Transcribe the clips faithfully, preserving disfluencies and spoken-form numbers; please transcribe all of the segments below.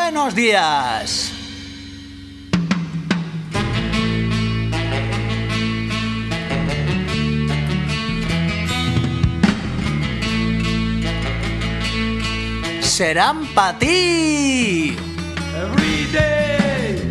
buenos días. Serán para ti. Every day,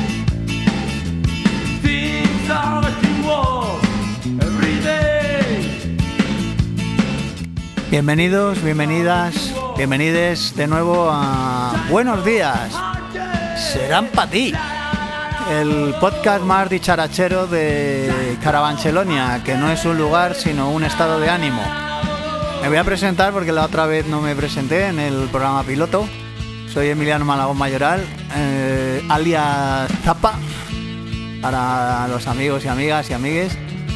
things are getting worse. Every day. Bienvenidos, bienvenidas, bienvenides de nuevo a Buenos Días. Serán para ti. El podcast más dicharachero de Carabanchelonia, que no es un lugar sino un estado de ánimo. Me voy a presentar porque la otra vez no me presenté en el programa piloto. Soy Emiliano Malagón Mayoral, eh, alias Zapa, para los amigos y amigas y amigues.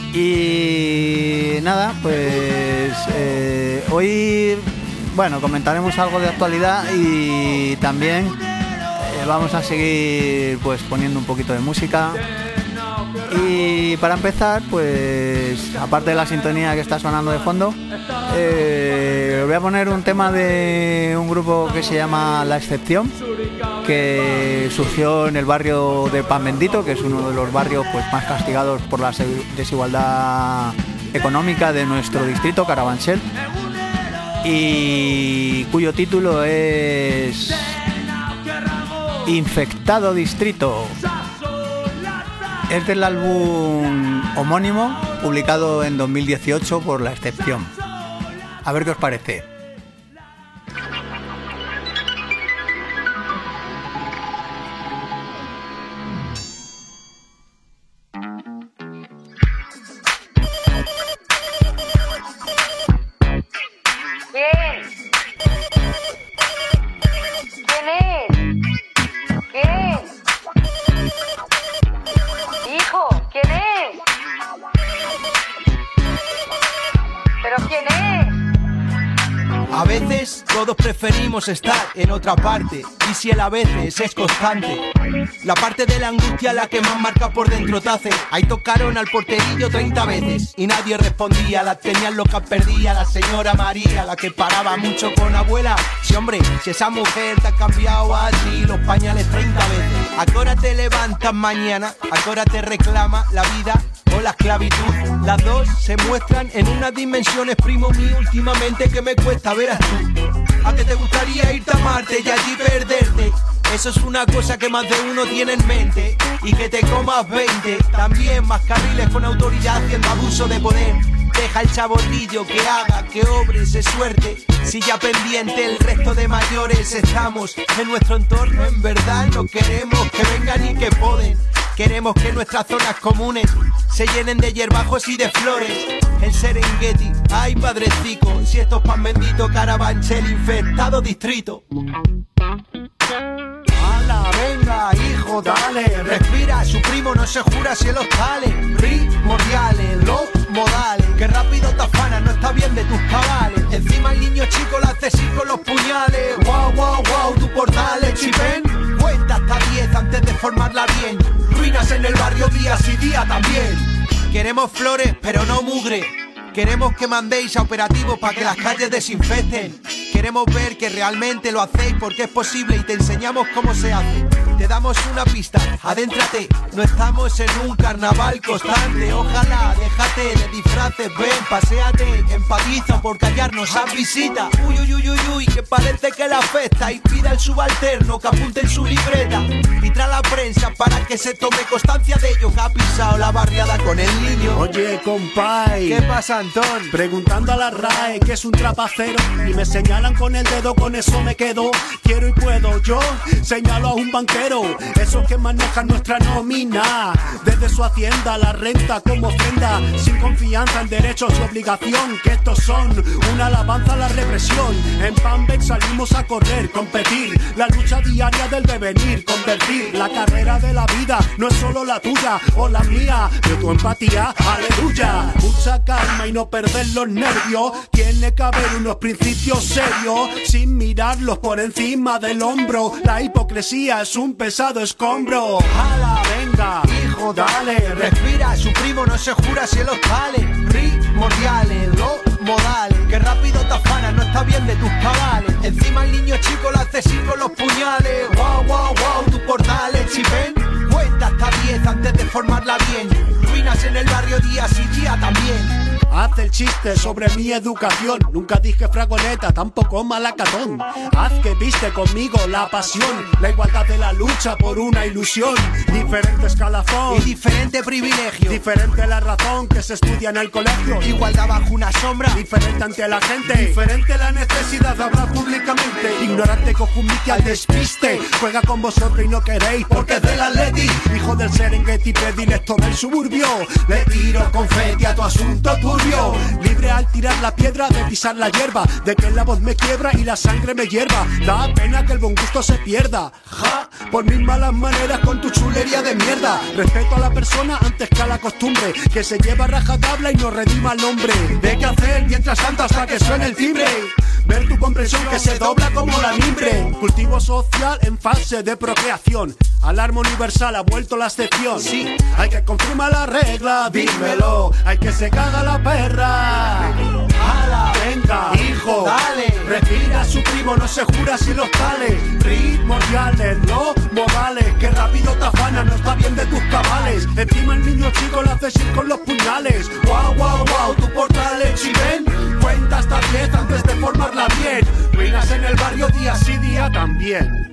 Y nada, pues eh, hoy, bueno, comentaremos algo de actualidad y también eh, vamos a seguir pues poniendo un poquito de música. Y para empezar, pues aparte de la sintonía que está sonando de fondo, eh, voy a poner un tema de un grupo que se llama La Excepción, que surgió en el barrio de Pan Bendito, que es uno de los barrios pues más castigados por la desigualdad económica de nuestro distrito, Carabanchel, y cuyo título es Infectado Distrito. Es del álbum homónimo, publicado en dos mil dieciocho por La Excepción. A ver qué os parece. Todos preferimos estar en otra parte, y si el a veces es constante, la parte de la angustia la que más marca por dentro te hace. Ahí tocaron al porterillo treinta veces y nadie respondía, la tenían loca perdida, la señora María, la que paraba mucho con abuela. Sí, hombre, si esa mujer te ha cambiado a ti los pañales treinta veces. ¿A qué hora te levantas mañana? ¿A qué hora te reclama la vida o la esclavitud? Las dos se muestran en unas dimensiones, primo mío, últimamente que me cuesta ver a tú. ¿A qué te gustaría irte a Marte y allí perderte? Eso es una cosa que más de uno tiene en mente. Y que te comas veinte. También más carriles con autoridad haciendo abuso de poder. Deja el chaborrillo que haga, que obre, se suerte. Si ya pendiente el resto de mayores estamos en nuestro entorno, en verdad no queremos que vengan y que poden. Queremos que nuestras zonas comunes se llenen de hierbajos y de flores. El Serengeti, ay padrecico, si esto es Pan Bendito, Carabanchel, infectado distrito. ¡Hala, venga, hijo, dale! Respira, su primo no se jura si los tales. Primordiales, los modales. Que rápido te afanas, no está bien de tus cabales. Encima el niño chico lo hace así con los puñales. ¡Wow, wow, wow! Tu portal es chipén. Cuenta hasta diez antes de formarla bien. Ruinas en el barrio día sí día también. Queremos flores, pero no mugre. Queremos que mandéis a operativos para que las calles desinfecten. Queremos ver que realmente lo hacéis porque es posible y te enseñamos cómo se hace. Te damos una pista, adéntrate. No estamos en un carnaval constante. Ojalá, déjate de disfraces, ven, paséate. Empatiza por callarnos a visita. Uy, uy, uy, uy, uy, que parece que la afecta. Y pida al subalterno que apunte en su libreta. Y trae la prensa para que se tome constancia de ello, que ha pisado la barriada con el niño. Oye, compay, ¿qué pasa, Antón? Preguntando a la R A E que es un trapacero y me señalan con el dedo, con eso me quedo. Quiero y puedo, yo señalo a un banquero, esos que manejan nuestra nómina. Desde su hacienda la renta como ofrenda, sin confianza en derechos y obligación, que estos son una alabanza a la represión. En Panbec salimos a correr, competir, la lucha diaria del devenir, convertir la carrera de la vida. No es solo la tuya o la mía, de tu empatía, aleluya. Mucha calma y no perder los nervios. Tiene que haber unos principios serios, sin mirarlos por encima del hombro. La hipocresía es un pesado escombro. ¡Hala, venga, hijo, dale! Respira, su primo no se jura si los tales. Primordiales, los modales. Que rápido te afanas, no está bien de tus cabales. Encima el niño chico lo hace así con los puñales. ¡Wow! formarla bien. Ruinas en el barrio día sí día también. Haz el chiste sobre mi educación. Nunca dije fragoleta, tampoco malacatón. Haz que viste conmigo la pasión, la igualdad de la lucha por una ilusión. Diferente escalafón y diferente privilegio. Diferente la razón que se estudia en el colegio. Igualdad bajo una sombra. Diferente ante la gente. Diferente la necesidad de hablar públicamente. Ignorante cojumique al despiste. Juega con vosotros y no queréis porque es del Atleti. Hijo del Serengeti, predilecto del suburbio. Le tiro confeti a tu asunto turbio. Libre al tirar la piedra de pisar la hierba, de que la voz me quiebra y la sangre me hierva. Da pena que el buen gusto se pierda, ja, por mis malas maneras con tu chulería de mierda. Respeto a la persona antes que a la costumbre, que se lleva rajatabla y no redima al hombre. De qué hacer mientras tanto hasta que suene el timbre. Ver tu comprensión que se dobla como la mimbre. Cultivo social en fase de procreación. Alarma universal ha vuelto la excepción. Sí, hay que confirmar la regla, dímelo. Hay que se caga la perra. ¡Hala! Venga, hijo, dale. Respira su primo, no se jura si los tales. Ritmos reales, no modales. Que rápido te afanas, no está bien de tus cabales. Encima el niño chico lo haces ir con los puñales. Guau, guau, guau, tu portal es chiven. Cuenta hasta diez antes de formarla bien. Ruinas en el barrio día sí día también.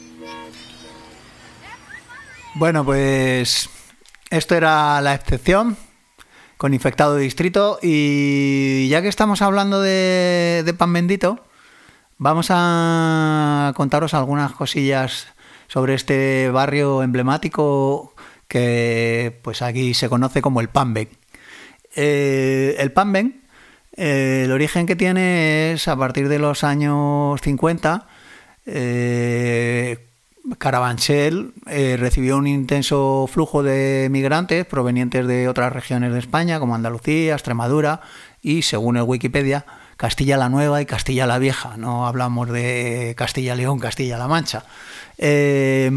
Bueno, pues esto era la excepción con Infectado Distrito, y ya que estamos hablando de, de pan bendito, vamos a contaros algunas cosillas sobre este barrio emblemático que pues aquí se conoce como el Pan Ben. Eh, el Pan Ben, eh, el origen que tiene es a partir de los años cincuenta. eh, Carabanchel eh, recibió un intenso flujo de migrantes provenientes de otras regiones de España, como Andalucía, Extremadura y, según el Wikipedia, Castilla la Nueva y Castilla la Vieja. No hablamos de Castilla León, Castilla-La Mancha. Eh,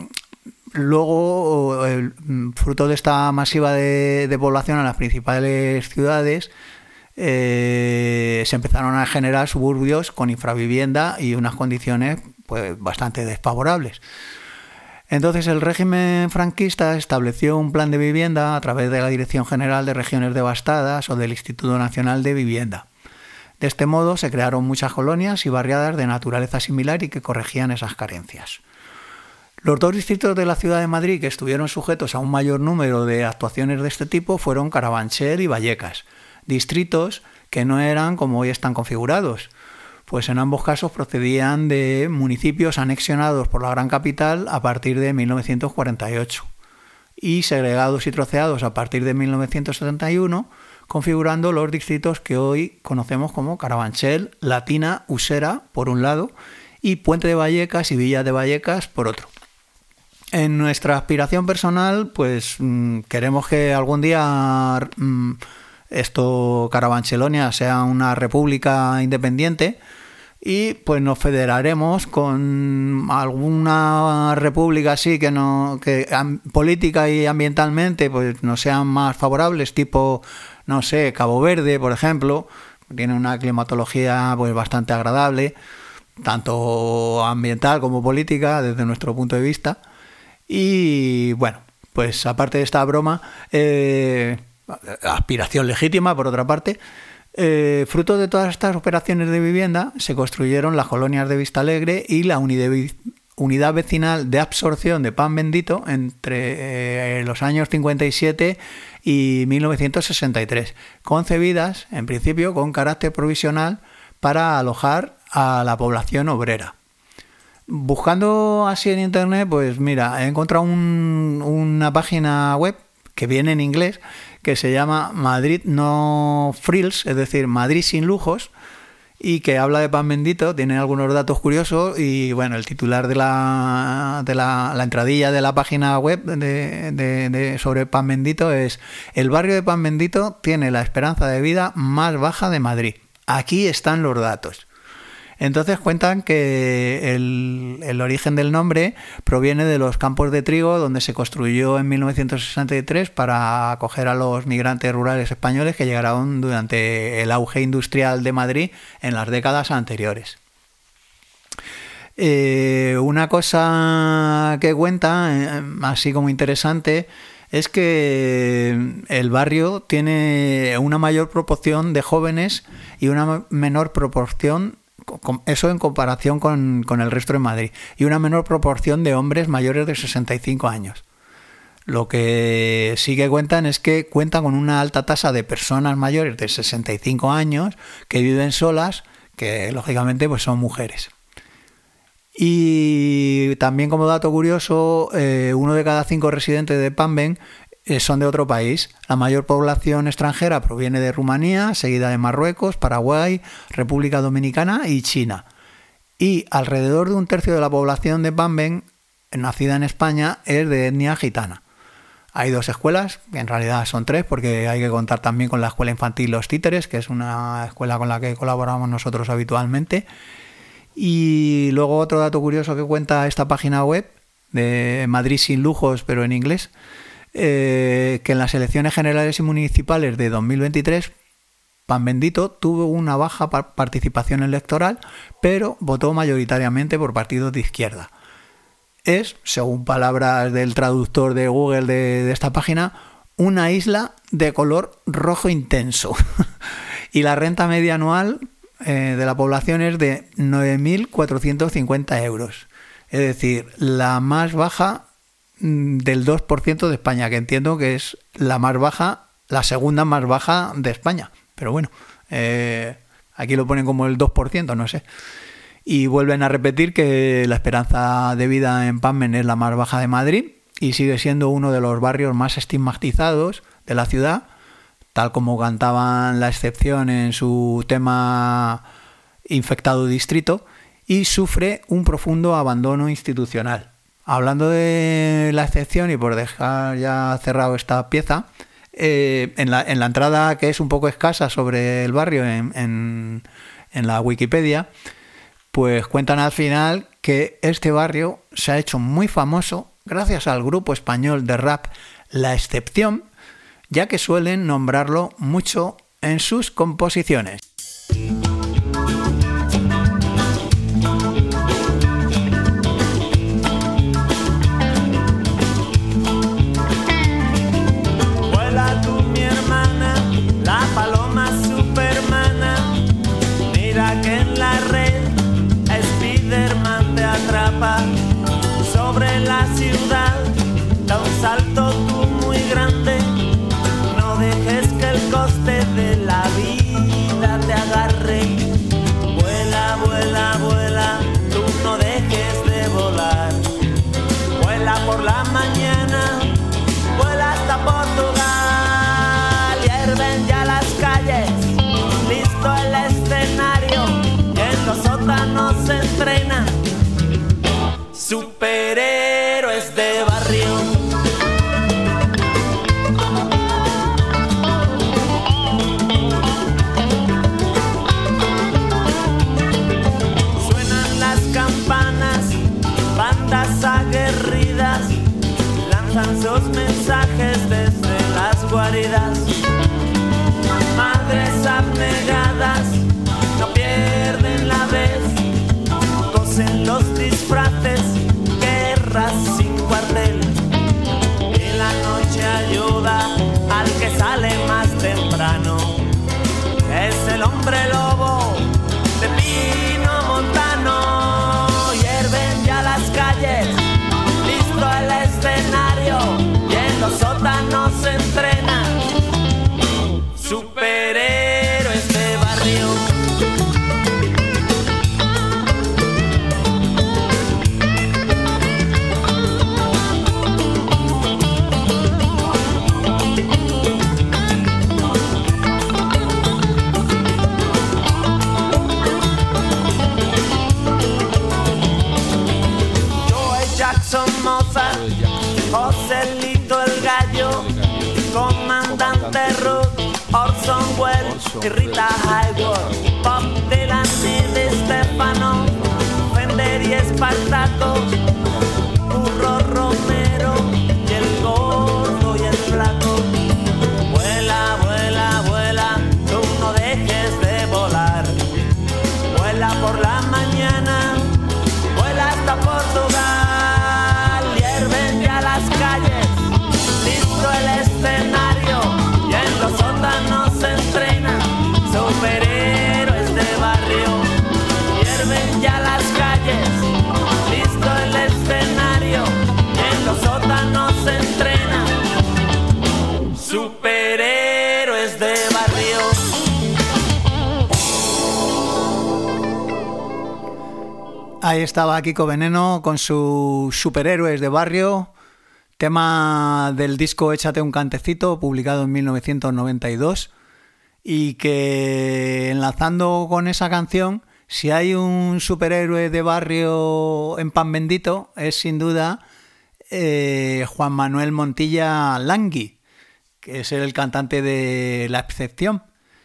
luego, el, fruto de esta masiva de, de población a las principales ciudades, eh, se empezaron a generar suburbios con infravivienda y unas condiciones pues bastante desfavorables. Entonces el régimen franquista estableció un plan de vivienda a través de la Dirección General de Regiones Devastadas o del Instituto Nacional de Vivienda. De este modo se crearon muchas colonias y barriadas de naturaleza similar y que corregían esas carencias. Los dos distritos de la ciudad de Madrid que estuvieron sujetos a un mayor número de actuaciones de este tipo fueron Carabanchel y Vallecas, distritos que no eran como hoy están configurados, pues en ambos casos procedían de municipios anexionados por la gran capital a partir de mil novecientos cuarenta y ocho y segregados y troceados a partir de mil novecientos setenta y uno, configurando los distritos que hoy conocemos como Carabanchel, Latina, Usera por un lado y Puente de Vallecas y Villa de Vallecas por otro. En nuestra aspiración personal, pues mmm, queremos que algún día mmm, esto, Carabanchelonia, sea una república independiente y pues nos federaremos con alguna república así que no que am, política y ambientalmente pues nos sean más favorables, tipo, no sé, Cabo Verde, por ejemplo, tiene una climatología pues bastante agradable, tanto ambiental como política desde nuestro punto de vista. Y bueno, pues aparte de esta broma, eh, aspiración legítima por otra parte, eh, fruto de todas estas operaciones de vivienda se construyeron las colonias de Vistalegre y la unidad vecinal de absorción de Pan Bendito entre eh, los años cincuenta y siete y mil novecientos sesenta y tres, concebidas en principio con carácter provisional para alojar a la población obrera. Buscando así en internet, pues mira, he encontrado un, una página web que viene en inglés que se llama Madrid No Frills, es decir, Madrid sin lujos, y que habla de Pan Bendito, tiene algunos datos curiosos y bueno, el titular de la de la, la entradilla de la página web de, de, de, sobre Pan Bendito es: el barrio de Pan Bendito tiene la esperanza de vida más baja de Madrid. Aquí están los datos. Entonces cuentan que el, el origen del nombre proviene de los campos de trigo donde se construyó en mil novecientos sesenta y tres para acoger a los migrantes rurales españoles que llegaron durante el auge industrial de Madrid en las décadas anteriores. Eh, una cosa que cuenta, eh, así como interesante, es que el barrio tiene una mayor proporción de jóvenes y una menor proporción, eso en comparación con, con el resto de Madrid, y una menor proporción de hombres mayores de sesenta y cinco años. Lo que sí que cuentan es que cuentan con una alta tasa de personas mayores de sesenta y cinco años que viven solas, que lógicamente pues son mujeres. Y también, como dato curioso, eh, uno de cada cinco residentes de Panven eh, son de otro país. La mayor población extranjera proviene de Rumanía, seguida de Marruecos, Paraguay, República Dominicana y China. Y alrededor de un tercio de la población de Panven, nacida en España, es de etnia gitana. Hay dos escuelas, que en realidad son tres, porque hay que contar también con la escuela infantil Los Títeres, que es una escuela con la que colaboramos nosotros habitualmente. Y luego otro dato curioso que cuenta esta página web de Madrid sin lujos, pero en inglés, eh, que en las elecciones generales y municipales de dos mil veintitrés, Pan Bendito tuvo una baja participación electoral, pero votó mayoritariamente por partidos de izquierda. Es, según palabras del traductor de Google de, de esta página, una isla de color rojo intenso. Y la renta media anual eh, de la población es de nueve mil cuatrocientos cincuenta euros. Es decir, la más baja del dos por ciento de España, que entiendo que es la más baja, la segunda más baja de España. Pero bueno, eh, aquí lo ponen como el dos por ciento, no sé. Y vuelven a repetir que la esperanza de vida en Panven es la más baja de Madrid y sigue siendo uno de los barrios más estigmatizados de la ciudad, tal como cantaban La Excepción en su tema Infectado Distrito, y sufre un profundo abandono institucional. Hablando de La Excepción, y por dejar ya cerrado esta pieza, eh, en, la, en la entrada, que es un poco escasa sobre el barrio en, en, en la Wikipedia, pues cuentan al final que este barrio se ha hecho muy famoso gracias al grupo español de rap La Excepción, ya que suelen nombrarlo mucho en sus composiciones. Vuela tú, mi hermana, la paloma supermana, mira que en la red Spiderman te atrapa. Sobre la ciudad da un salto tú muy grande. No dejes que el coste de la vida te agarre. Vuela, vuela, vuela, tú no dejes de volar. Vuela por la mañana, vuela hasta Portugal. Hierven ya las calles, listo el escenario, y en los sótanos se entrenan superhéroes de barrio. Suenan las campanas, bandas aguerridas lanzan sus mensajes desde las guaridas. Madres abnegadas no pierden la vez, cosen los disfraces, guerras sin cuartel. Y la noche ayuda al que sale más temprano. Es el hombre lobo de Pino Montano. Hierven ya las calles, listo el escenario, y en los sótanos se entrenan superhéroes de barrio. Mozart, Joselito el Gallo, Comandante Ruth, Orson Welles y Rita Hayworth, Bob Dylan y Di Stefano, Fender y Espartaco, Curro Romero y el gordo y el flaco. Vuela, vuela, vuela, tú no dejes de volar. Vuela por la mañana, vuela hasta Portugal. Calles, listo hierven ya las calles, listo el escenario, en los sótanos se entrenan superhéroes de barrio. Ahí estaba Kiko Veneno con sus superhéroes de barrio, tema del disco Échate un cantecito, publicado en mil novecientos noventa y dos, y que, enlazando con esa canción, si hay un superhéroe de barrio en Pan Bendito, es sin duda eh, Juan Manuel Montilla Langui, que es el cantante de La Excepción.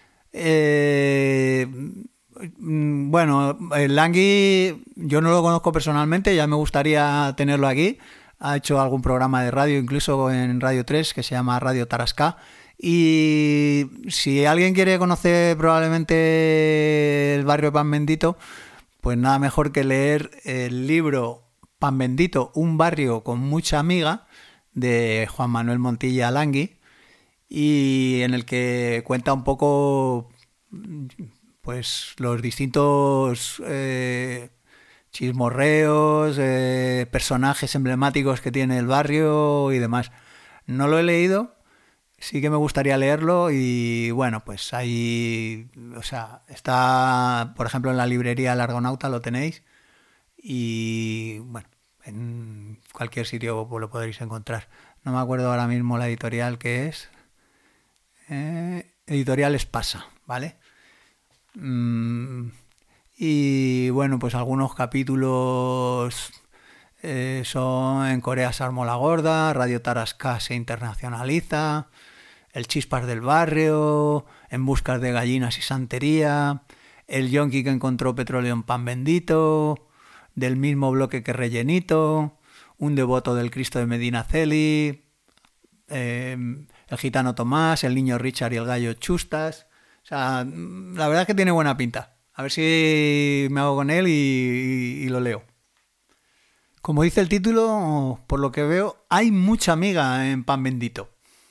Eh... Bueno, el Langui yo no lo conozco personalmente, ya me gustaría tenerlo aquí. Ha hecho algún programa de radio, incluso en Radio tres, que se llama Radio Tarascá. Y si alguien quiere conocer probablemente el barrio de Pan Bendito, pues nada mejor que leer el libro Pan Bendito, un barrio con mucha amiga, de Juan Manuel Montilla Langui, y en el que cuenta un poco pues los distintos eh, chismorreos, eh, personajes emblemáticos que tiene el barrio y demás. No lo he leído, sí que me gustaría leerlo, y bueno, pues ahí, o sea, está, por ejemplo, en la librería El Argonauta lo tenéis, y bueno, en cualquier sitio pues lo podréis encontrar. No me acuerdo ahora mismo la editorial que es. Eh, editorial Espasa, ¿vale? Mm, y bueno, pues algunos capítulos eh, son En Corea se armó la gorda, Radio Tarascá se internacionaliza, El Chispas del barrio, En busca de gallinas y santería, El yonki que encontró petróleo en Pan Bendito, Del mismo bloque que Rellenito, Un devoto del Cristo de Medinaceli, eh, El gitano Tomás, El niño Richard y el gallo Chustas. O sea, la verdad es que tiene buena pinta. A ver si me hago con él y, y, y lo leo. Como dice el título, por lo que veo, hay mucha amiga en Pan Bendito.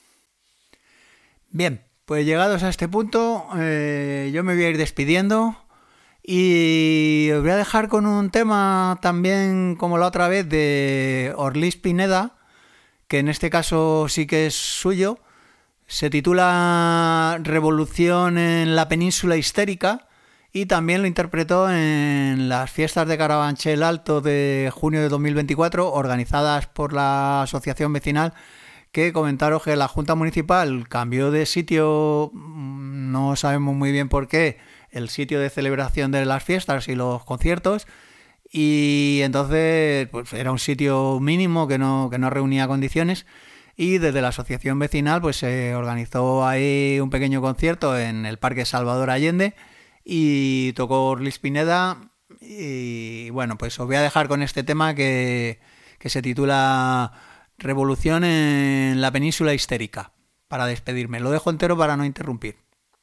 Bien, pues llegados a este punto, eh, yo me voy a ir despidiendo y os voy a dejar con un tema también, como la otra vez, de Orlís Pineda, que en este caso sí que es suyo. Se titula Revolución en la península histérica, y también lo interpretó en las fiestas de Carabanchel Alto de junio de dos mil veinticuatro, organizadas por la asociación vecinal, que comentaros que la Junta Municipal cambió de sitio, no sabemos muy bien por qué, el sitio de celebración de las fiestas y los conciertos, y entonces pues era un sitio mínimo que no, que no reunía condiciones. Y desde la asociación vecinal pues se organizó ahí un pequeño concierto en el Parque Salvador Allende y tocó Orlís Pineda. Y bueno, pues os voy a dejar con este tema que, que se titula Revolución en la península histérica, para despedirme. Lo dejo entero para no interrumpir.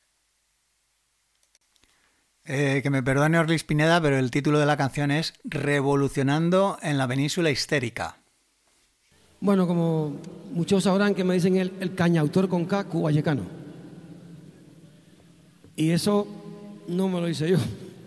Eh, que me perdone Orlís Pineda, pero el título de la canción es Revolucionando en la península histérica. Bueno, como muchos sabrán que me dicen el, el cañautor con K, cubayecano. Y eso no me lo hice yo.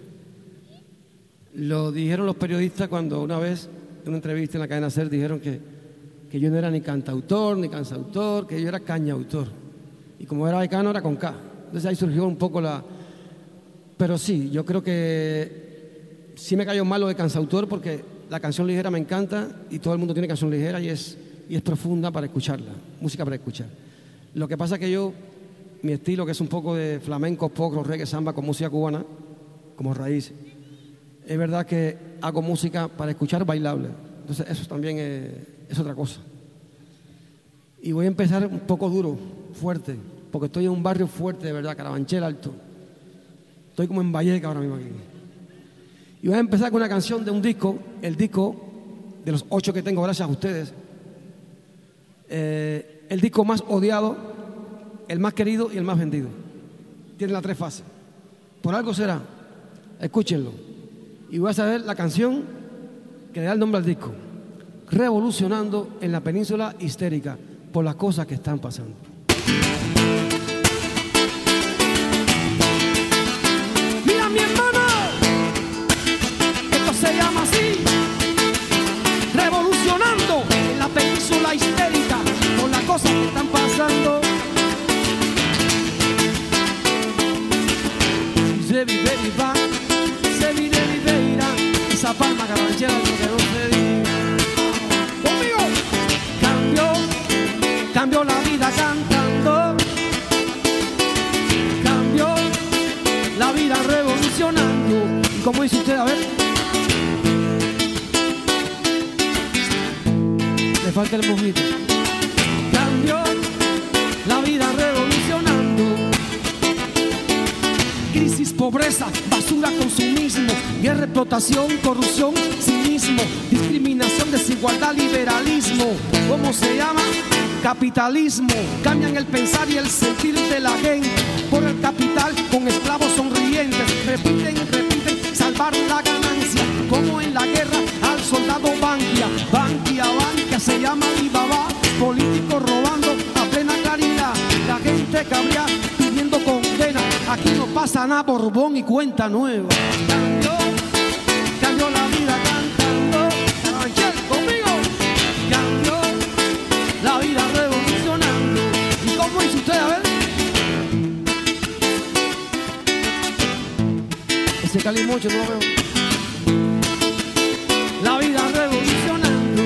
Lo dijeron los periodistas cuando una vez, en una entrevista en la cadena SER, dijeron que, que yo no era ni cantautor, ni cansautor, que yo era cañautor. Y como era becano, era con K. Entonces ahí surgió un poco la... Pero sí, yo creo que sí me cayó mal lo de cansautor, porque la canción ligera me encanta y todo el mundo tiene canción ligera y es, y es profunda para escucharla, música para escuchar. Lo que pasa es que yo, mi estilo, que es un poco de flamenco, pop, reggae, samba con música cubana, como raíz, es verdad que hago música para escuchar bailable. Entonces eso también es, es otra cosa. Y voy a empezar un poco duro, fuerte, porque estoy en un barrio fuerte, de verdad, Carabanchel Alto. Estoy como en Valleca ahora mismo aquí. Y voy a empezar con una canción de un disco, el disco de los ocho que tengo, gracias a ustedes. Eh, el disco más odiado, el más querido y el más vendido. Tiene las tres fases. Por algo será. Escúchenlo. Y voy a saber la canción que le da el nombre al disco. Revolucionando en la península histérica por las cosas que están pasando. Mira mi hermano, se vive viva, se vive viveira, esa palma carabanchera lo que no se diga. Conmigo, cambio, cambio la vida cantando, cambio la vida revolucionando. ¿Y cómo dice usted? A ver. Le falta el mojito. Cambio la vida revolucionando. Crisis, pobreza, basura, consumismo, guerra, explotación, corrupción, cinismo, discriminación, desigualdad, liberalismo. ¿Cómo se llama? Capitalismo. Cambian el pensar y el sentir de la gente por el capital con esclavos sonrientes. Repiten, repiten, salvar la ganancia. Como en la guerra al soldado Bankia. Bankia, Bankia, se llama Alibaba. Políticos robando a plena claridad. La gente cabrea pidiendo condena. Aquí no pasa nada, Borbón y cuenta nueva. Cambió, cambió la vida cantando. Carabanchel, conmigo. Cambió la vida revolucionando. ¿Y cómo hizo usted? A ver. Ese calimocho no lo veo. La vida revolucionando.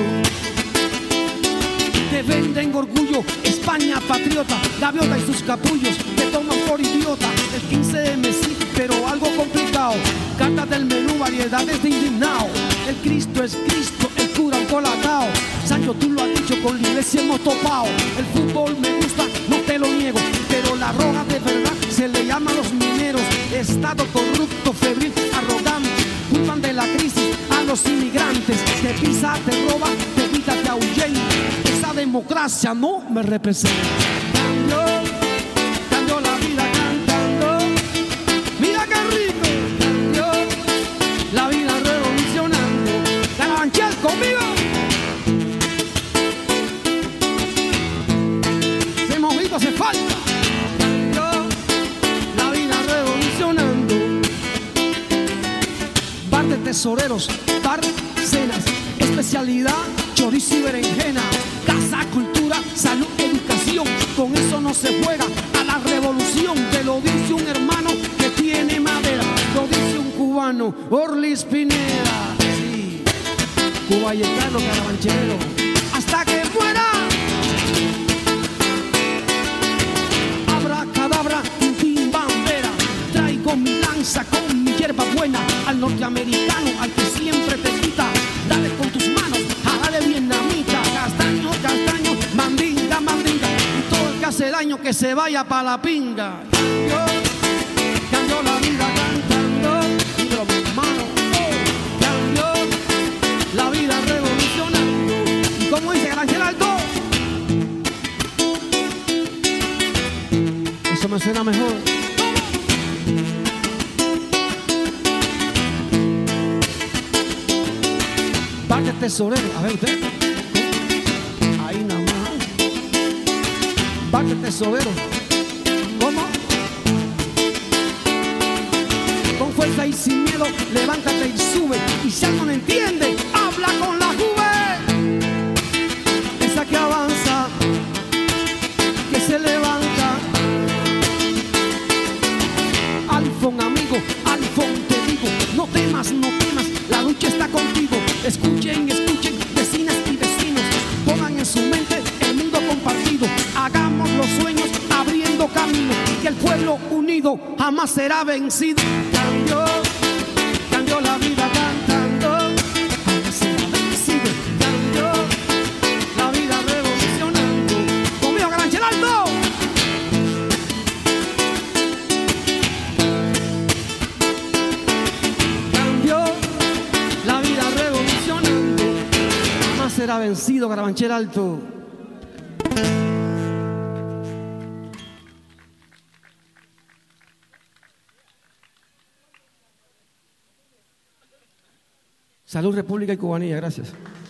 Te venden orgullo, España patriota, gaviota y sus capullos te toman por idiota. El quince eme sí, pero algo complicado. Cartas del menú, variedades de indignado. El Cristo es Cristo, el cura un colacao. Sancho, tú lo has dicho, con la iglesia hemos topado. El fútbol me gusta, no te lo niego, pero la roja de verdad se le llama a los mineros. Estado corrupto, febril, arrogante, culpan de la crisis a los inmigrantes. Te pisa, te roba, te quita, te ahuyenta. Esa democracia no me representa. Cambió, cambió la vida cantando. Mira qué rico. Cambió la vida revolucionando. Carabanchel, conmigo. Ese mojito hace falta. Cambió la vida revolucionando. Bar de tesoreros, bar cenas, especialidad chorizo y berenjena, casa, cultura, salud, educación. Con eso no se juega a la revolución. Te lo dice un hermano que tiene madera. Lo dice un cubano, Orlis Pineda. Sí, cubayetano, carabanchero, hasta que muera. Abracadabra, tin bandera. Traigo mi lanza con mi hierba buena. Al norteamericano, al que siempre te quita. Dale con tus manos, jálale vietnamita. Castaño, castaño, mandinga, mandinga. Y todo el que hace daño que se vaya pa' la pinga. Cambió, cambió la vida cantando. Dímelo, mi hermano. Oh, cambió la vida revolucionando. ¿Y cómo dice Ángel Alto? Eso me suena mejor. Parque tesorero, a ver usted. Ahí nada más. Parque tesorero. ¿Cómo? Con fuerza y sin miedo, levántate y sube. Y si algo no entiende, habla con la juve. Esa que avanza, que se levanta. Alfon, amigo, Alfon, te digo, no temas, no temas, la lucha está contigo. Escuchen, escuchen, vecinas y vecinos, pongan en su mente el mundo compartido. Hagamos los sueños abriendo camino, que el pueblo unido jamás será vencido. Cambió, cambió la vida cantando, jamás será vencido. Cambió la vida revolucionando. Conmigo, Carabanchel Alto. Cambió la vida revolucionando, jamás será vencido, Carabanchel Alto. Salud, República y Cubanía, gracias.